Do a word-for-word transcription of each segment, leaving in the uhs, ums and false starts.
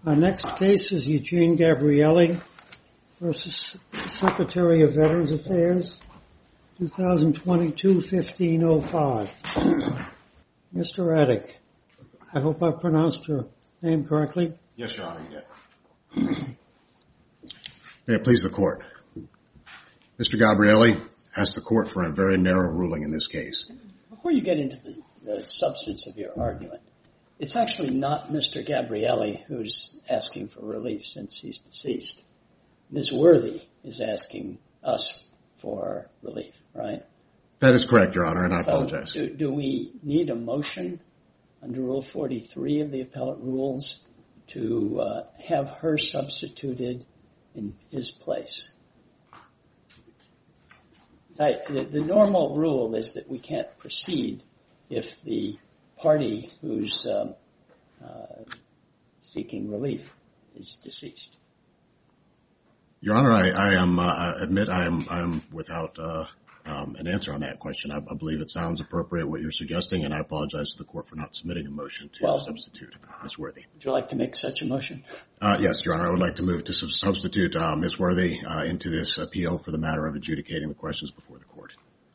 Our next case is Eugene Gabrielli versus Secretary of Veterans Affairs, twenty twenty-two fifteen oh five. Mister Raddick, I hope I pronounced your name correctly. Yes, Your Honor, you did. May it please the Court. Mister Gabrielli asked the Court for a very narrow ruling in this case. Before you get into the, the substance of your argument, it's actually not Mister Gabrielli who's asking for relief since he's deceased. Miz Worthy is asking us for relief, right? That is correct, Your Honor, and I so apologize. Do, do we need a motion under Rule forty-three of the appellate rules to uh, have her substituted in his place? I, the, the normal rule is that we can't proceed if the party who's um, uh, seeking relief is deceased. Your Honor, I, I am. Uh, I admit I am. I am without uh, um, an answer on that question. I, I believe it sounds appropriate what you're suggesting, and I apologize to the Court for not submitting a motion to well, substitute Miz Worthy. Would you like to make such a motion? Uh, yes, Your Honor. I would like to move to sub- substitute uh, Miz Worthy uh, into this appeal for the matter of adjudicating the questions before the Court.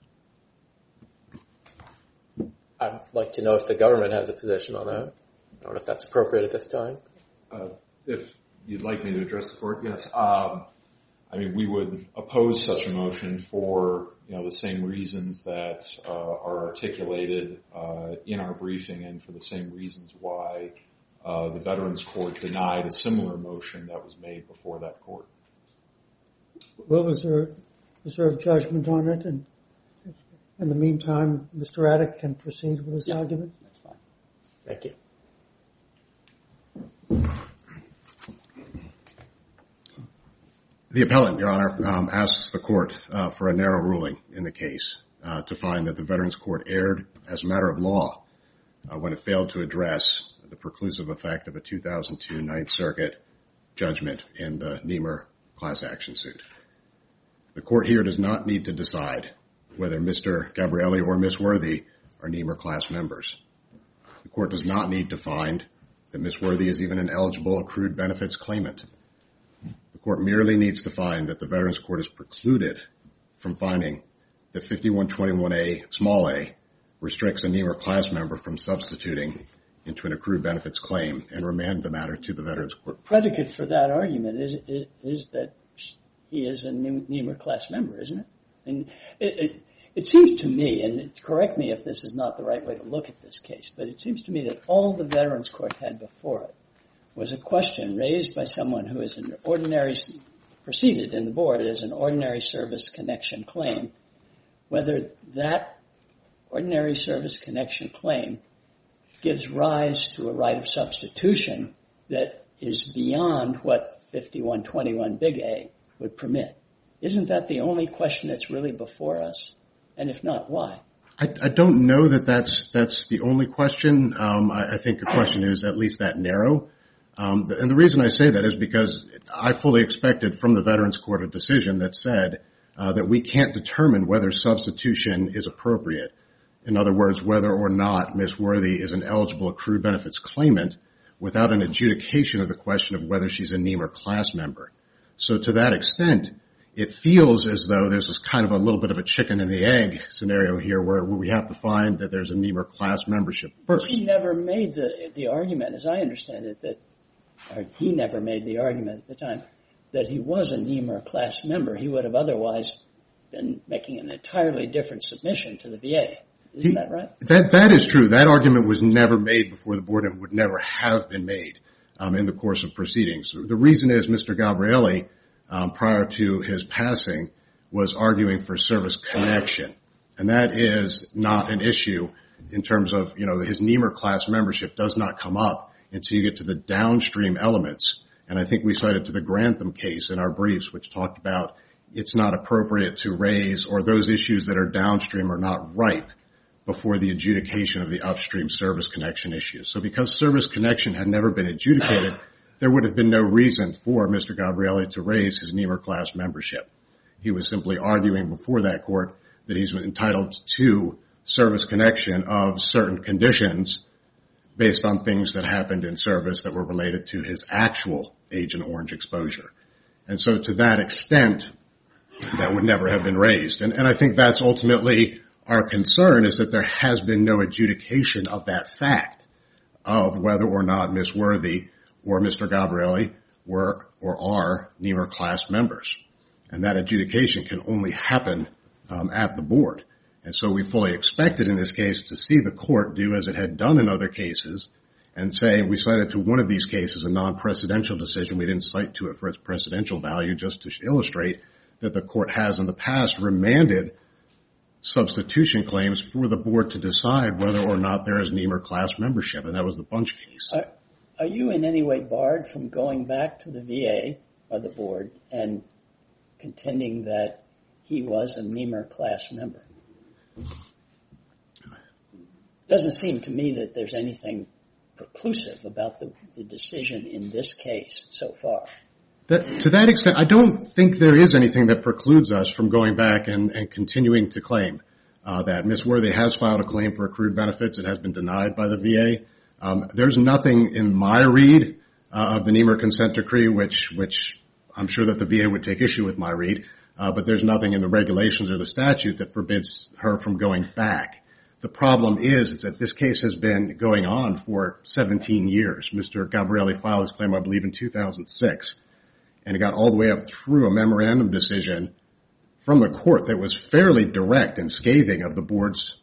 I'd like to know if the government has a position on that. I don't know if that's appropriate at this time. Uh, if you'd like me to address the Court, yes. Um, I mean, we would oppose such a motion for, you know, the same reasons that uh, are articulated uh, in our briefing and for the same reasons why uh, the Veterans Court denied a similar motion that was made before that court. We'll reserve, reserve judgment on it, and in the meantime, Mister Raddick can proceed with his yeah, argument. That's fine. Thank you. The appellant, Your Honor, um, asks the Court uh, for a narrow ruling in the case uh, to find that the Veterans Court erred as a matter of law uh, when it failed to address the preclusive effect of a two thousand two Ninth Circuit judgment in the Niemer class action suit. The Court here does not need to decide whether Mister Gabrielli or Miz Worthy are Niemer class members. The Court does not need to find that Miz Worthy is even an eligible accrued benefits claimant. The Court merely needs to find that the Veterans Court is precluded from finding that fifty-one twenty-one A, small a, restricts a Niemer class member from substituting into an accrued benefits claim and remand the matter to the Veterans Court. Predicate for that argument is is, is that he is a Niemer class member, isn't it? And it, it, it seems to me, and correct me if this is not the right way to look at this case, but it seems to me that all the Veterans Court had before it was a question raised by someone who is an ordinary, proceeded in the board as an ordinary service connection claim, whether that ordinary service connection claim gives rise to a right of substitution that is beyond what fifty-one twenty-one big A would permit. Isn't that the only question that's really before us? And if not, why? I, I don't know that that's that's the only question. Um, I, I think the question is at least that narrow. Um, and the reason I say that is because I fully expected from the Veterans Court a decision that said uh, that we can't determine whether substitution is appropriate. In other words, whether or not Miz Worthy is an eligible accrued benefits claimant without an adjudication of the question of whether she's a Niemer class member. So to that extent, it feels as though there's this kind of a little bit of a chicken and the egg scenario here where we have to find that there's a Niemer class membership first. He never made the the argument, as I understand it, that or he never made the argument at the time that he was a Niemer class member. He would have otherwise been making an entirely different submission to the V A. Isn't he, that right? That that is true. That argument was never made before the board and would never have been made um, in the course of proceedings. The reason is Mister Gabrielli, um, prior to his passing, was arguing for service connection, and that is not an issue in terms of, you know, his Niemer class membership does not come up until you get to the downstream elements. And I think we cited to the Grantham case in our briefs, which talked about it's not appropriate to raise, or those issues that are downstream are not ripe before the adjudication of the upstream service connection issues. So because service connection had never been adjudicated, there would have been no reason for Mister Gabrielli to raise his Niemer class membership. He was simply arguing before that court that he's entitled to service connection of certain conditions based on things that happened in service that were related to his actual Agent Orange exposure. And so to that extent, that would never have been raised. And, and I think that's ultimately our concern, is that there has been no adjudication of that fact of whether or not Miz Worthy or Mister Gabrielli were or are N E M R class members. And that adjudication can only happen um, at the board. And so we fully expected in this case to see the court do as it had done in other cases and say, we cited to one of these cases a non-precedential decision. We didn't cite to it for its precedential value, just to illustrate that the court has in the past remanded substitution claims for the board to decide whether or not there is N E M R class membership. And that was the Bunch case. Are, are you in any way barred from going back to the V A or the board and contending that he was a N E M R class member? Doesn't seem to me that there's anything preclusive about the, the decision in this case so far. That, to that extent, I don't think there is anything that precludes us from going back and, and continuing to claim uh, that Miz Worthy has filed a claim for accrued benefits. It has been denied by the V A. Um, there's nothing in my read uh, of the N E M R consent decree, which which I'm sure that the V A would take issue with my read. Uh, but there's nothing in the regulations or the statute that forbids her from going back. The problem is, is that this case has been going on for seventeen years. Mister Gabrielli filed his claim, I believe, in two thousand six, and it got all the way up through a memorandum decision from the court that was fairly direct and scathing of the board's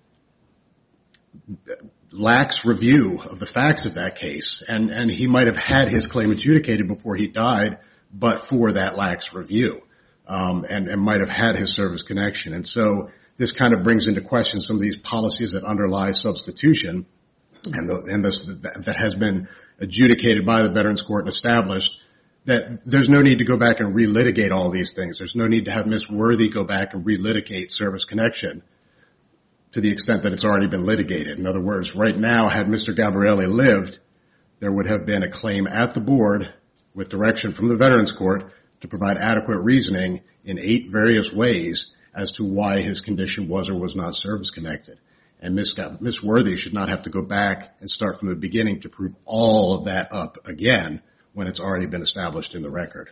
lax review of the facts of that case. And, and he might have had his claim adjudicated before he died, but for that lax review. Um, and, and might have had his service connection. And so this kind of brings into question some of these policies that underlie substitution and, the, and this, that, that has been adjudicated by the Veterans Court and established, that there's no need to go back and relitigate all these things. There's no need to have Miz Worthy go back and relitigate service connection to the extent that it's already been litigated. In other words, right now, had Mister Gabrielli lived, there would have been a claim at the board with direction from the Veterans Court to provide adequate reasoning in eight various ways as to why his condition was or was not service-connected. And Miz Miz Worthy should not have to go back and start from the beginning to prove all of that up again when it's already been established in the record.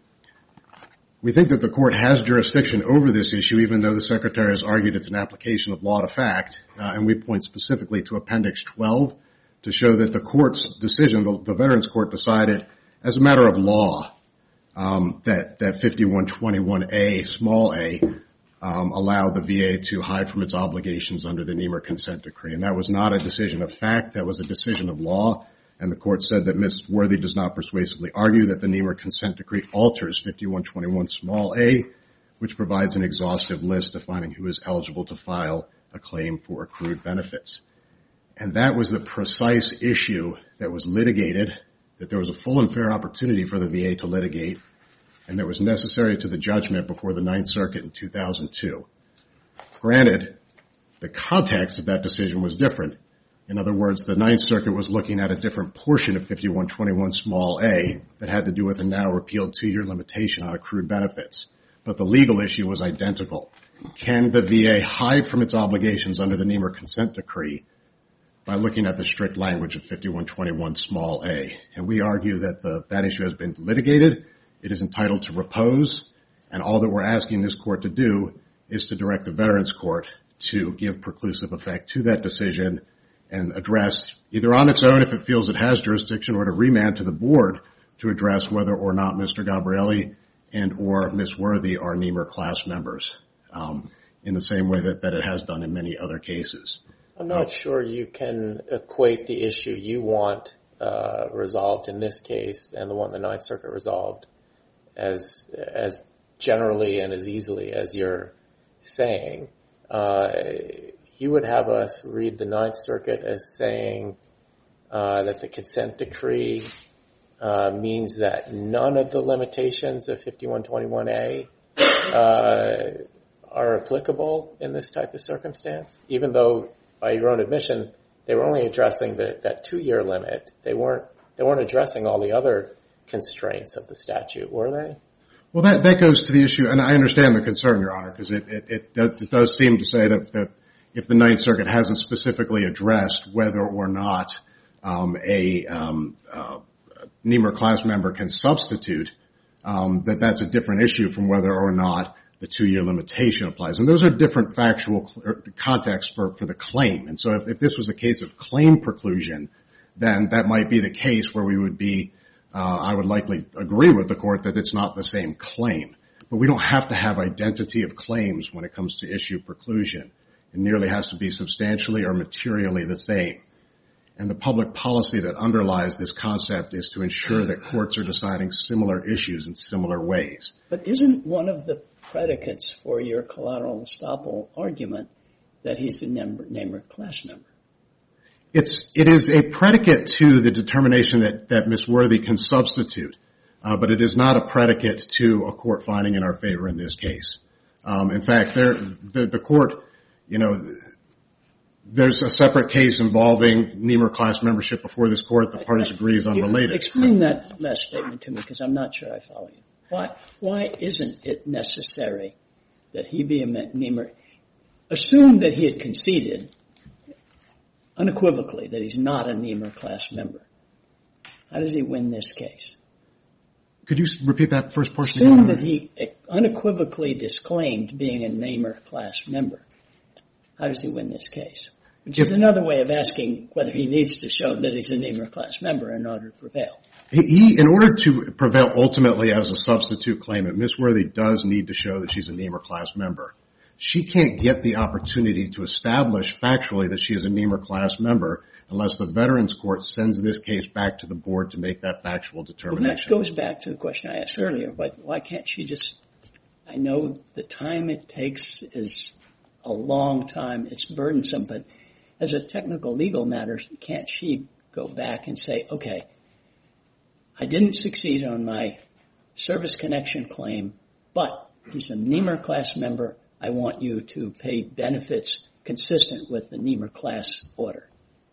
We think that the court has jurisdiction over this issue, even though the Secretary has argued it's an application of law to fact, uh, and we point specifically to Appendix twelve to show that the court's decision, the, the Veterans Court decided as a matter of law, Um, that, that fifty-one twenty-one A, small a, um, allowed the V A to hide from its obligations under the N E M R consent decree. And that was not a decision of fact, that was a decision of law. And the court said that Miz Worthy does not persuasively argue that the N E M R consent decree alters fifty-one twenty-one small a, which provides an exhaustive list defining who is eligible to file a claim for accrued benefits. And that was the precise issue that was litigated, that there was a full and fair opportunity for the V A to litigate, and that was necessary to the judgment before the Ninth Circuit in two thousand two. Granted, the context of that decision was different. In other words, the Ninth Circuit was looking at a different portion of fifty-one twenty-one small a that had to do with a now repealed two-year limitation on accrued benefits. But the legal issue was identical. Can the V A hide from its obligations under the N E M R consent decree by looking at the strict language of fifty-one twenty-one small a? And we argue that the, that issue has been litigated. It is entitled to repose, and all that we're asking this court to do is to direct the Veterans Court to give preclusive effect to that decision and address, either on its own if it feels it has jurisdiction, or to remand to the board to address whether or not Mister Gabrielli and or Miz Worthy are N E M R class members, um, in the same way that, that it has done in many other cases. I'm not sure you can equate the issue you want uh, resolved in this case and the one the Ninth Circuit resolved as as generally and as easily as you're saying. Uh, you would have us read the Ninth Circuit as saying uh, that the consent decree uh, means that none of the limitations of fifty-one twenty-one A uh, are applicable in this type of circumstance, even though, by your own admission, they were only addressing the, that two-year limit. They weren't they weren't addressing all the other constraints of the statute, were they? Well, that, that goes to the issue, and I understand the concern, Your Honor, because it, it, it, it does seem to say that, that if the Ninth Circuit hasn't specifically addressed whether or not um, a um, uh, Nehmer class member can substitute, um, that that's a different issue from whether or not the two-year limitation applies. And those are different factual contexts for, for the claim. And so if, if this was a case of claim preclusion, then that might be the case where we would be, uh, I would likely agree with the court that it's not the same claim. But we don't have to have identity of claims when it comes to issue preclusion. It nearly has to be substantially or materially the same. And the public policy that underlies this concept is to ensure that courts are deciding similar issues in similar ways. But isn't one of the predicates for your collateral estoppel argument that he's a Nehmer class member? It's, it is a predicate to the determination that, that Miz Worthy can substitute, uh, but it is not a predicate to a court finding in our favor in this case. Um, in fact, there, the, the court, you know, there's a separate case involving Nehmer class membership before this court. The parties agree is unrelated. Explain that last statement to me, because I'm not sure I follow you. Why, why isn't it necessary that he be a Nehmer? Assume that he had conceded unequivocally that he's not a Nehmer class member. How does he win this case? Could you repeat that first portion? Assume that he unequivocally disclaimed being a Nehmer class member. How does he win this case? Which is another way of asking whether he needs to show that he's a Nehmer class member in order to prevail. He, in order to prevail ultimately as a substitute claimant, Miz Worthy does need to show that she's a Nehmer class member. She can't get the opportunity to establish factually that she is a Nehmer class member unless the Veterans Court sends this case back to the board to make that factual determination. Well, that goes back to the question I asked earlier. Why, why can't she just, I know the time it takes is a long time, it's burdensome, but as a technical legal matter, can't she go back and say, okay, I didn't succeed on my service connection claim, but he's a Nehmer class member. I want you to pay benefits consistent with the Nehmer class order.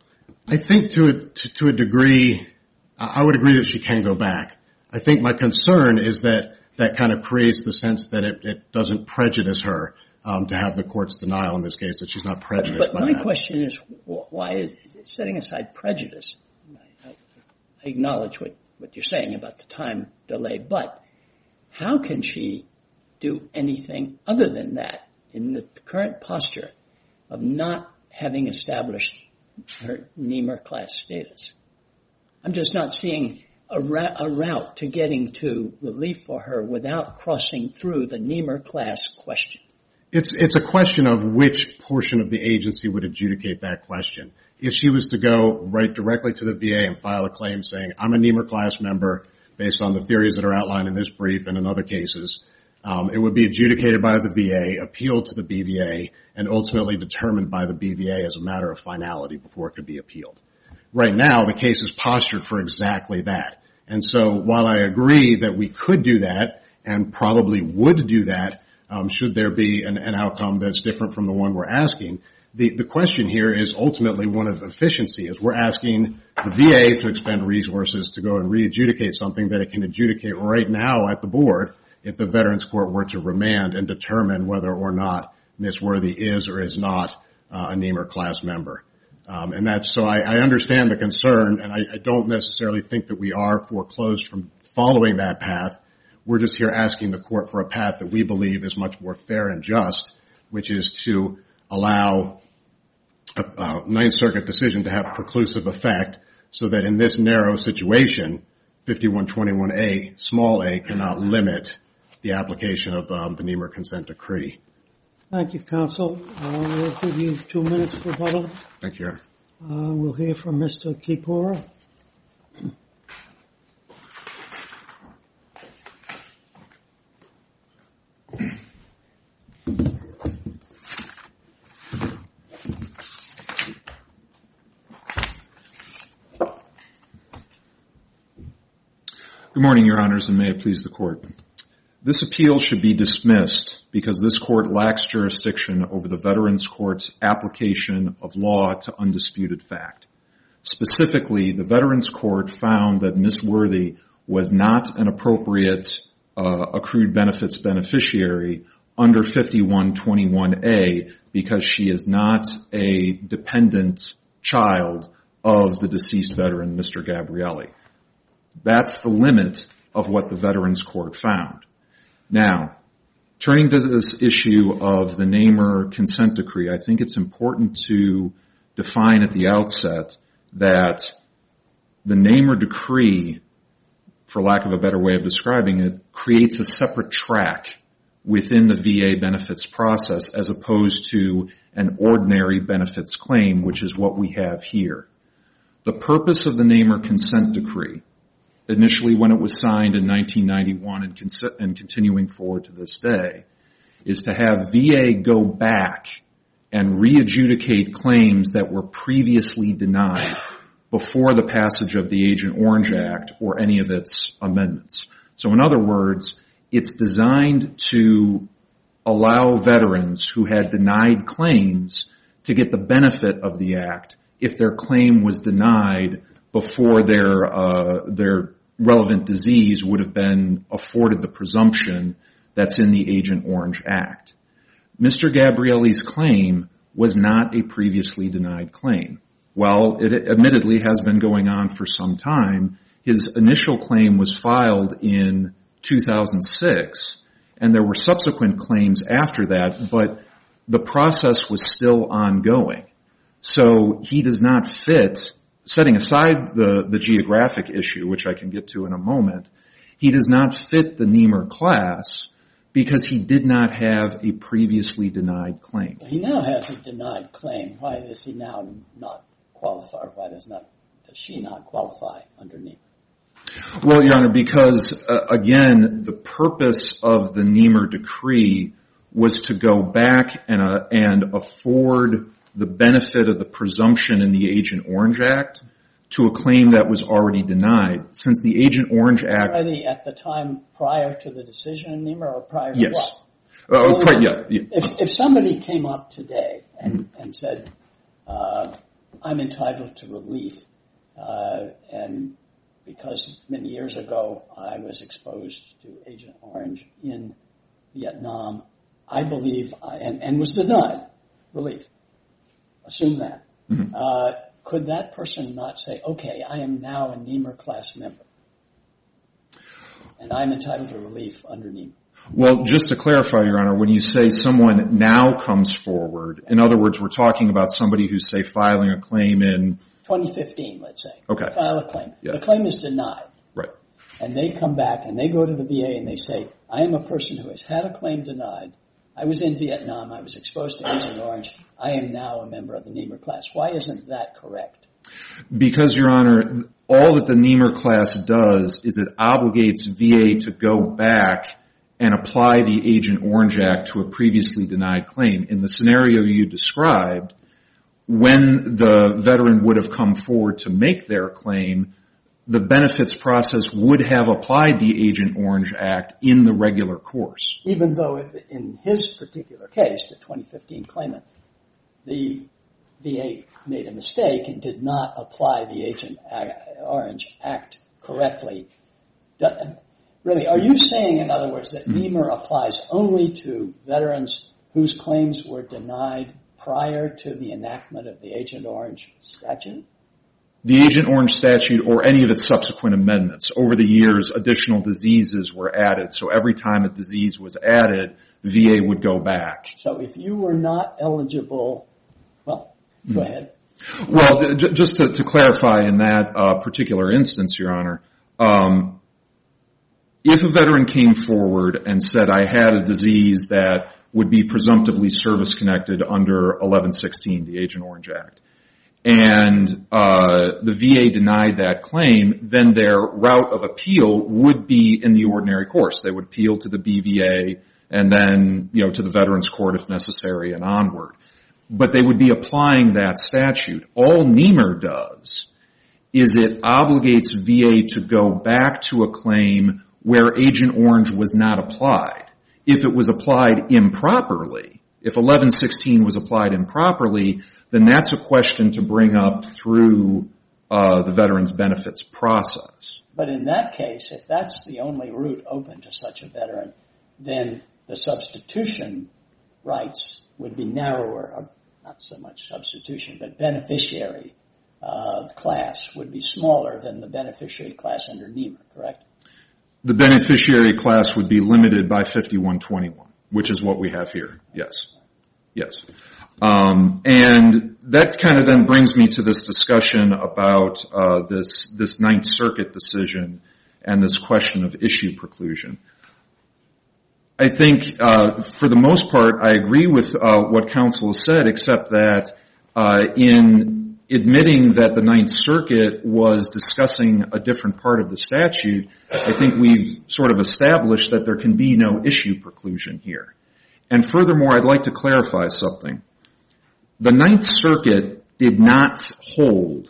I think to a, to, to a degree, I would agree that she can go back. I think my concern is that that kind of creates the sense that it, it doesn't prejudice her um, to have the court's denial in this case, that she's not prejudiced but, but by my that. question is, why is setting aside prejudice? I, I acknowledge what, what you're saying about the time delay, but how can she do anything other than that in the current posture of not having established her Nehmer class status? I'm just not seeing a, ra- a route to getting to relief for her without crossing through the Nehmer class question. It's, it's a question of which portion of the agency would adjudicate that question. If she was to go right directly to the V A and file a claim saying, I'm a Nehmer class member based on the theories that are outlined in this brief and in other cases, Um, it would be adjudicated by the V A, appealed to the B V A, and ultimately determined by the B V A as a matter of finality before it could be appealed. Right now, the case is postured for exactly that. And so while I agree that we could do that and probably would do that, um, should there be an, an outcome that's different from the one we're asking, the, the question here is ultimately one of efficiency, as we're asking the V A to expend resources to go and re-adjudicate something that it can adjudicate right now at the board if the Veterans Court were to remand and determine whether or not Miz Worthy is or is not uh, a Nehmer class member. Um, and that's, so I, I understand the concern, and I, I don't necessarily think that we are foreclosed from following that path. We're just here asking the court for a path that we believe is much more fair and just, which is to allow a, a Ninth Circuit decision to have preclusive effect so that in this narrow situation, fifty-one twenty-one A, small a, cannot limit the application of um, the Nehmer consent decree. Thank you, counsel. Uh, we'll give you two minutes for rebuttal. Thank you. Uh, we'll hear from Mister Kipora. Good morning, Your Honors, and may it please the Court. This appeal should be dismissed because this Court lacks jurisdiction over the Veterans Court's application of law to undisputed fact. Specifically, the Veterans Court found that Miz Worthy was not an appropriate uh, accrued benefits beneficiary under fifty-one twenty-one A because she is not a dependent child of the deceased veteran, Mister Gabrielli. That's the limit of what the Veterans Court found. Now, turning to this issue of the Namer consent decree, I think it's important to define at the outset that the Namer decree, for lack of a better way of describing it, creates a separate track within the V A benefits process as opposed to an ordinary benefits claim, which is what we have here. The purpose of the Namer consent decree, initially when it was signed in nineteen ninety-one and, cons- and continuing forward to this day, is to have V A go back and re-adjudicate claims that were previously denied before the passage of the Agent Orange Act or any of its amendments. So in other words, it's designed to allow veterans who had denied claims to get the benefit of the Act if their claim was denied before their uh, their relevant disease would have been afforded the presumption that's in the Agent Orange Act. Mister Gabrielli's claim was not a previously denied claim. While it admittedly has been going on for some time, his initial claim was filed in two thousand six, and there were subsequent claims after that, but the process was still ongoing. So he does not fit, setting aside the, the geographic issue, which I can get to in a moment, he does not fit the Namer class because he did not have a previously denied claim. He now has a denied claim. Why does he now not qualify? Why does not does she not qualify under Namer? Well, Your Honor, because, uh, again, the purpose of the Namer decree was to go back and, uh, and afford the benefit of the presumption in the Agent Orange Act to a claim that was already denied. Since the Agent Orange Act... Already at the time prior to the decision in Namer or prior to yes. what? Uh, quite, yeah, yeah. If, if somebody came up today and, and said, uh, I'm entitled to relief, uh, and because many years ago I was exposed to Agent Orange in Vietnam, I believe, I, and, and was denied relief. Assume that. Mm-hmm. Uh, could that person not say, okay, I am now a Namer class member, and I'm entitled to relief under Namer? Well, just to clarify, Your Honor, when you say someone now comes forward, in other words, we're talking about somebody who's, say, filing a claim in... twenty fifteen, let's say. Okay. File a claim. Yeah. The claim is denied. Right. And they come back and they go to the V A and they say, I am a person who has had a claim denied. I was in Vietnam. I was exposed to Agent Orange. I am now a member of the Namer class. Why isn't that correct? Because, Your Honor, all that the Namer class does is it obligates V A to go back and apply the Agent Orange Act to a previously denied claim. In the scenario you described, when the veteran would have come forward to make their claim, the benefits process would have applied the Agent Orange Act in the regular course. Even though in his particular case, the twenty fifteen claimant, the V A made a mistake and did not apply the Agent Orange Act correctly. Really, are you saying, in other words, that Namer applies only to veterans whose claims were denied prior to the enactment of the Agent Orange statute? The Agent Orange statute or any of its subsequent amendments. Over the years, additional diseases were added. So every time a disease was added, V A would go back. So if you were not eligible, well, go mm-hmm. ahead. Well, j- just to, to clarify in that uh, particular instance, Your Honor, um, if a veteran came forward and said, I had a disease that would be presumptively service-connected under eleven sixteen, the Agent Orange Act, and uh, the V A denied that claim, then their route of appeal would be in the ordinary course. They would appeal to the B V A and then, you know, to the Veterans Court if necessary and onward. But they would be applying that statute. All Namer does is it obligates V A to go back to a claim where Agent Orange was not applied. If it was applied improperly, if eleven sixteen was applied improperly, then that's a question to bring up through uh, the veterans benefits process. But in that case, if that's the only route open to such a veteran, then the substitution rights would be narrower, not so much substitution, but beneficiary uh, class would be smaller than the beneficiary class under Niemer, correct? The beneficiary class would be limited by fifty-one twenty-one, which is what we have here. Yes. Yes. Um, and that kind of then brings me to this discussion about uh, this this Ninth Circuit decision and this question of issue preclusion. I think uh, for the most part I agree with uh, what counsel has said, except that uh, in admitting that the Ninth Circuit was discussing a different part of the statute, I think we've sort of established that there can be no issue preclusion here. And furthermore, I'd like to clarify something. The Ninth Circuit did not hold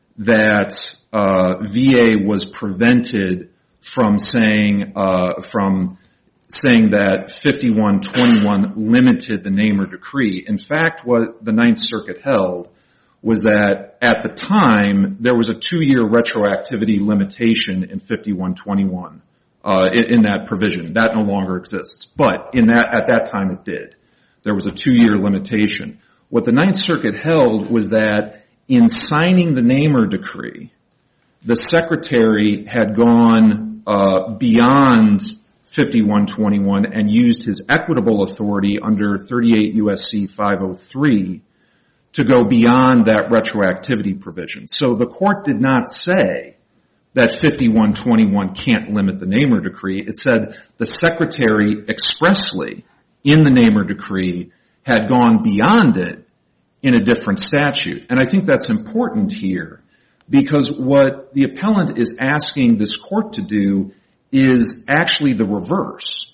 that uh, V A was prevented from saying uh, from saying that fifty-one twenty-one limited the Niemer decree. In fact, what the Ninth Circuit held was that at the time there was a two-year retroactivity limitation in fifty-one twenty-one uh, in, in that provision. That no longer exists, but in that at that time it did. There was a two-year limitation. What the Ninth Circuit held was that in signing the Niemer decree, the Secretary had gone uh, beyond fifty-one twenty-one and used his equitable authority under thirty-eight U S C five oh three to go beyond that retroactivity provision. So the court did not say that fifty-one twenty-one can't limit the Niemer decree. It said the Secretary expressly in the Niemer decree had gone beyond it in a different statute. And I think that's important here because what the appellant is asking this court to do is actually the reverse.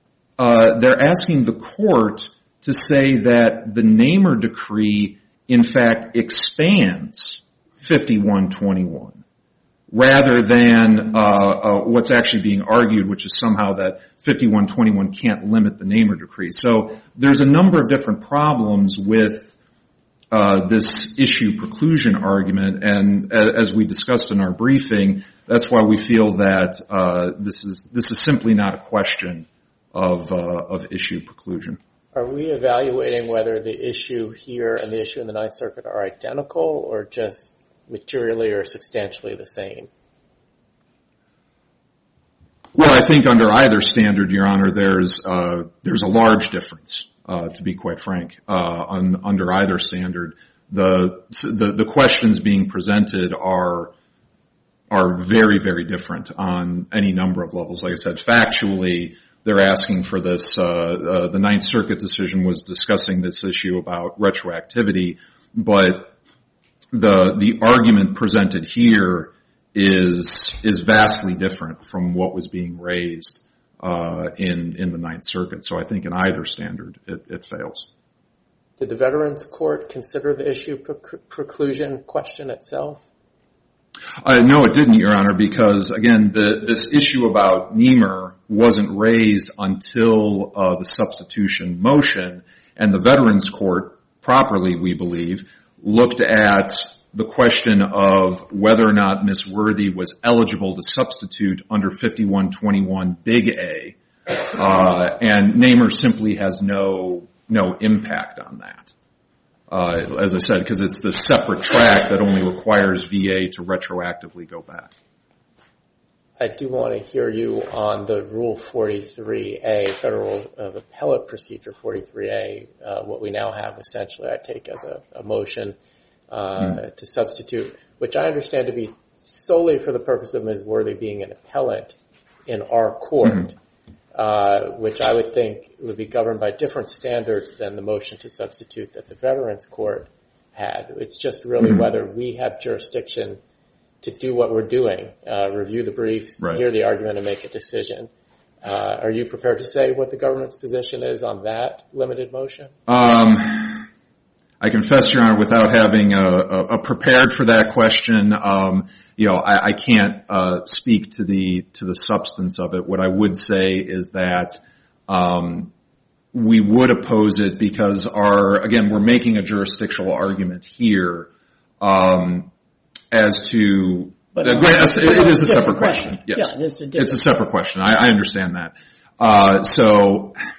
Uh, they're asking the court to say that the Niemer decree in fact expands fifty-one twenty-one rather than uh, uh, what's actually being argued, which is somehow that fifty-one twenty-one can't limit the Niemer decree. So there's a number of different problems with uh, this issue preclusion argument, and as we discussed in our briefing, that's why we feel that uh, this is this is simply not a question of uh, of issue preclusion. Are we evaluating whether the issue here and the issue in the Ninth Circuit are identical or just materially or substantially the same? Well, I think under either standard, Your Honor, there's uh, there's a large difference. Uh, to be quite frank, uh, on, under either standard, the, the the questions being presented are are very very different on any number of levels. Like I said, factually, they're asking for this. Uh, uh, the Ninth Circuit decision was discussing this issue about retroactivity, but the the argument presented here is is vastly different from what was being raised uh, in in the Ninth Circuit. So I think in either standard, it, it fails. Did the Veterans Court consider the issue pre- preclusion question itself? Uh, no, it didn't, Your Honor, because again, the, this issue about Niemer wasn't raised until uh, the substitution motion, and the Veterans Court, properly we believe, looked at the question of whether or not Miz Worthy was eligible to substitute under fifty-one twenty-one Big A, uh, and Niemer simply has no no impact on that. Uh, as I said, because it's the separate track that only requires V A to retroactively go back. I do want to hear you on the Rule forty-three A, Federal uh, Appellate Procedure forty-three A, uh, what we now have essentially, I take as a, a motion uh, mm. to substitute, which I understand to be solely for the purpose of Miz Worthy being an appellant in our court. Mm-hmm. Uh, which I would think would be governed by different standards than the motion to substitute that the Veterans Court had. It's just really mm-hmm. whether we have jurisdiction to do what we're doing, uh, review the briefs, right. hear the argument, and make a decision. Uh, are you prepared to say what the government's position is on that limited motion? Um, I confess, Your Honor, without having a, a, a prepared for that question, um, you know, I, I can't uh, speak to the to the substance of it. What I would say is that um, we would oppose it because our again we're making a jurisdictional argument here um, as to. But uh, it, it is a separate question. question. Yes, yeah, it's a, it's a separate question. I, I understand that. Uh, so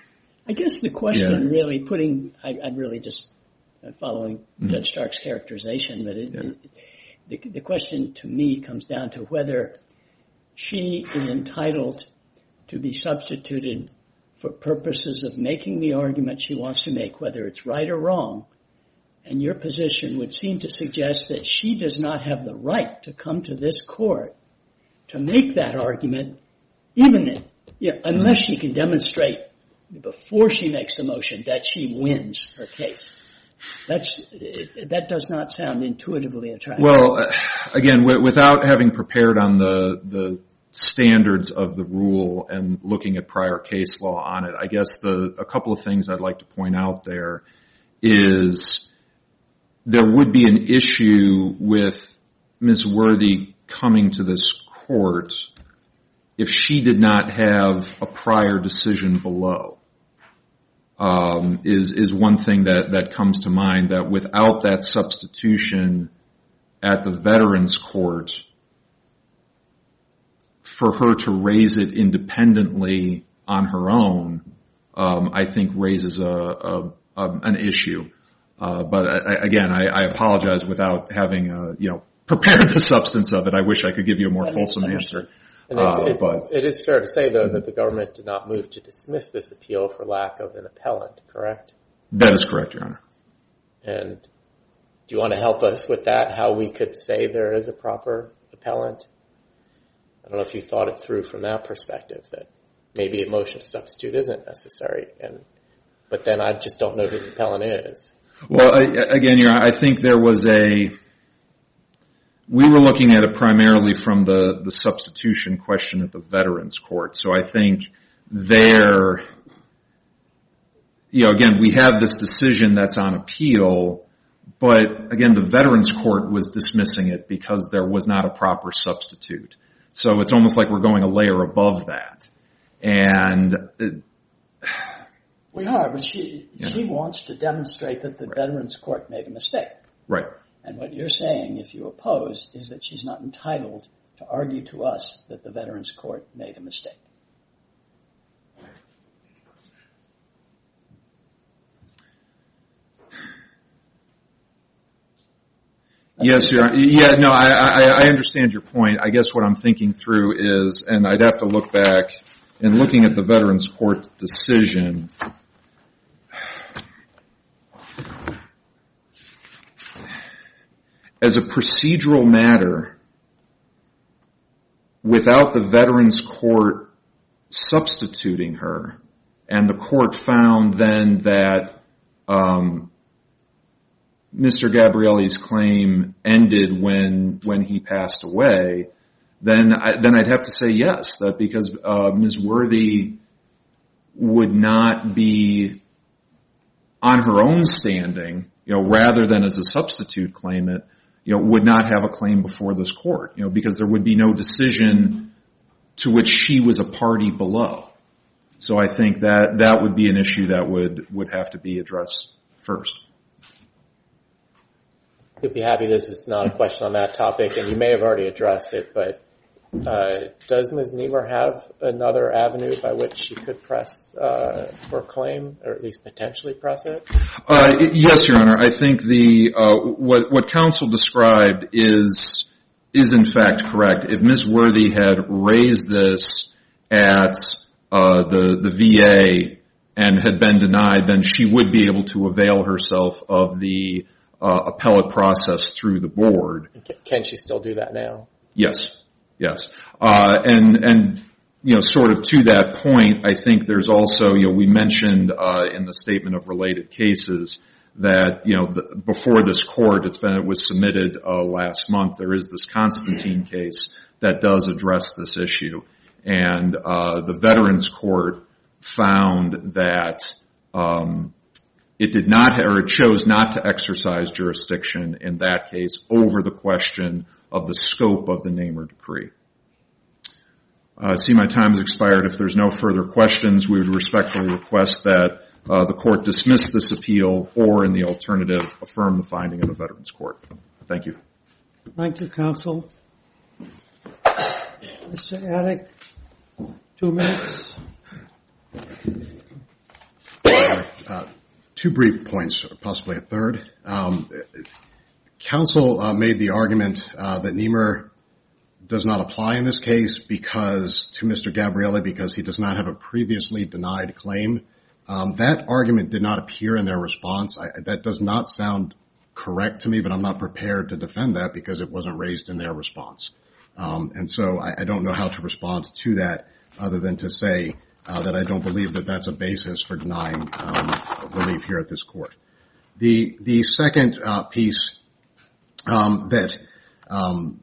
I guess the question Yeah. really putting, I, I'm really just following Mm-hmm. Judge Stark's characterization, but it, Yeah. it, the, the question to me comes down to whether she is entitled to be substituted for purposes of making the argument she wants to make, whether it's right or wrong. And your position would seem to suggest that she does not have the right to come to this court to make that argument, even if, yeah, unless she can demonstrate before she makes the motion that she wins her case. That's it, that does not sound intuitively attractive. Well, uh, again, w- without having prepared on the the standards of the rule and looking at prior case law on it, I guess the a couple of things I'd like to point out there is there would be an issue with Miz Worthy coming to this court if she did not have a prior decision below. Um, is is one thing that, that comes to mind, that without that substitution at the Veterans Court, for her to raise it independently on her own, um, I think raises a, a, a an issue. Uh, but I, again, I, I apologize without having uh, you know prepared the substance of it. I wish I could give you a more fulsome answer. And it, Uh, it, but it is fair to say, though, that the government did not move to dismiss this appeal for lack of an appellant, correct? that is correct, Your Honor. And do you want to help us with that, how we could say there is a proper appellant? I don't know if you thought it through from that perspective, that maybe a motion to substitute isn't necessary, and but then I just don't know who the appellant is. Well, I, again, Your Honor, I think there was a... We were looking at it primarily from the, the substitution question at the Veterans Court. So I think there, you know, again, we have this decision that's on appeal, but again, the Veterans Court was dismissing it because there was not a proper substitute. So it's almost like we're going a layer above that. And it, We are, but she Yeah. she wants to demonstrate that the Veterans Court made a mistake. right. And what you're saying, if you oppose, is that she's not entitled to argue to us that the Veterans Court made a mistake. Yes, Your Honor. Yeah, no, I, I, I understand your point. I guess what I'm thinking through is, and I'd have to look back, in looking at the Veterans Court decision, as a procedural matter, without the Veterans Court substituting her, and the court found then that um, Mister Gabrielli's claim ended when when he passed away, then I, then I'd have to say yes, that because uh, Miz Worthy would not be on her own standing, you know, rather than as a substitute claimant, you know, would not have a claim before this court, you know, because there would be no decision to which she was a party below. So I think that that would be an issue that would would have to be addressed first. You'll be happy this is not a question on that topic, and you may have already addressed it, but uh, does Miz Niemer have another avenue by which she could press uh, her claim, or at least potentially press it? Uh, yes, Your Honor. I think the uh, what what counsel described is is in fact correct. If Miz Worthy had raised this at uh, the the V A and had been denied, then she would be able to avail herself of the uh, appellate process through the board. Can she still do that now? Yes, yes, uh, and and you know, sort of to that point, I think there's also, you know, we mentioned uh, in the statement of related cases that, you know, the, before this court, it's been it was submitted uh, last month. There is this Constantine case that does address this issue, and uh, the Veterans Court found that um, it did not, or it chose not to exercise jurisdiction in that case over the question of the scope of the Niemer decree. I uh, see my time has expired. If there's no further questions, we would respectfully request that uh, the court dismiss this appeal, or in the alternative, affirm the finding of the Veterans Court. Thank you. Thank you, counsel. Mister Attic, two minutes. Uh, two brief points, or possibly a third. Um, counsel uh, made the argument uh, that Niemer does not apply in this case because to Mister Gabrielli because he does not have a previously denied claim. Um, that argument did not appear in their response. I, that does not sound correct to me, but I'm not prepared to defend that because it wasn't raised in their response. Um, and so I, I don't know how to respond to that other than to say uh, that I don't believe that that's a basis for denying um, relief here at this court. The the second uh, piece um, that um,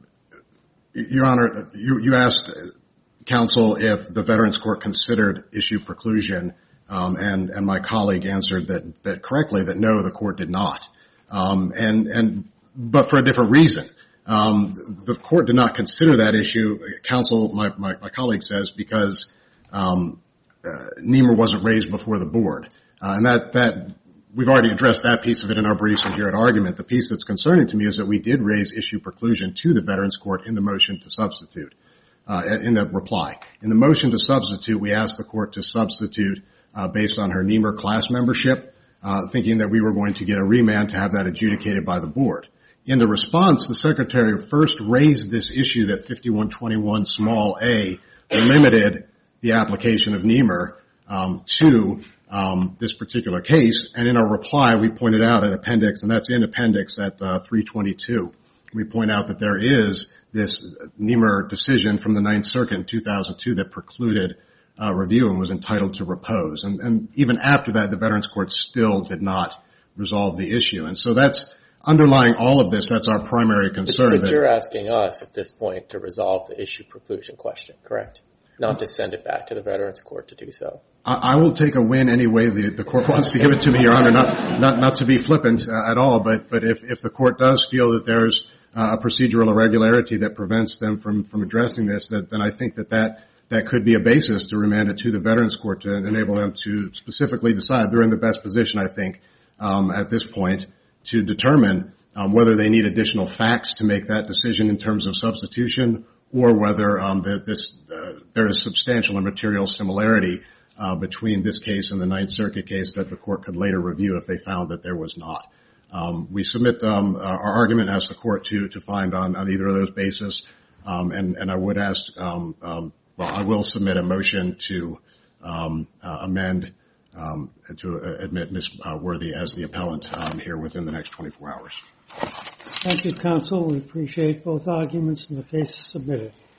Your Honor, you, you asked counsel if the Veterans Court considered issue preclusion, um, and, and my colleague answered that, that correctly, that no, the court did not. Um, and, and, but for a different reason. Um, the court did not consider that issue, counsel, my, my, my colleague says, because, um, uh, Niemer wasn't raised before the board. Uh, and that, that, we've already addressed that piece of it in our briefs and here at argument. The piece that's concerning to me is that we did raise issue preclusion to the Veterans Court in the motion to substitute, uh, in the reply. In the motion to substitute, we asked the court to substitute, uh, based on her Niemer class membership, uh, thinking that we were going to get a remand to have that adjudicated by the board. In the response, the Secretary first raised this issue that fifty-one twenty-one small a limited the application of Niemer, um, to Um, this particular case, and in our reply we pointed out at appendix, and that's in appendix at uh, three twenty-two, we point out that there is this Niemer decision from the Ninth Circuit in two thousand two that precluded uh, review and was entitled to repose. And, and even after that, the Veterans Court still did not resolve the issue. And so that's underlying all of this. That's our primary concern. But, but you're asking us at this point to resolve the issue preclusion question, correct? Not to send it back to the Veterans Court to do so. I will take a win any way the, the court wants to give it to me, Your Honor, not, not, not to be flippant uh, at all, but, but if, if the court does feel that there's uh, a procedural irregularity that prevents them from, from addressing this, that, then I think that, that that could be a basis to remand it to the Veterans Court to enable them to specifically decide. They're in the best position, I think, um, at this point to determine um, whether they need additional facts to make that decision in terms of substitution or whether um, that this uh, there is substantial and material similarity Uh, between this case and the Ninth Circuit case that the court could later review if they found that there was not. Um, we submit um, our argument as the court to to find on, on either of those bases, um, and, and I would ask, um, um, well, I will submit a motion to um, uh, amend um, to uh, admit Miz Worthy as the appellant um, here within the next twenty-four hours. Thank you, counsel. We appreciate both arguments, and the case is submitted.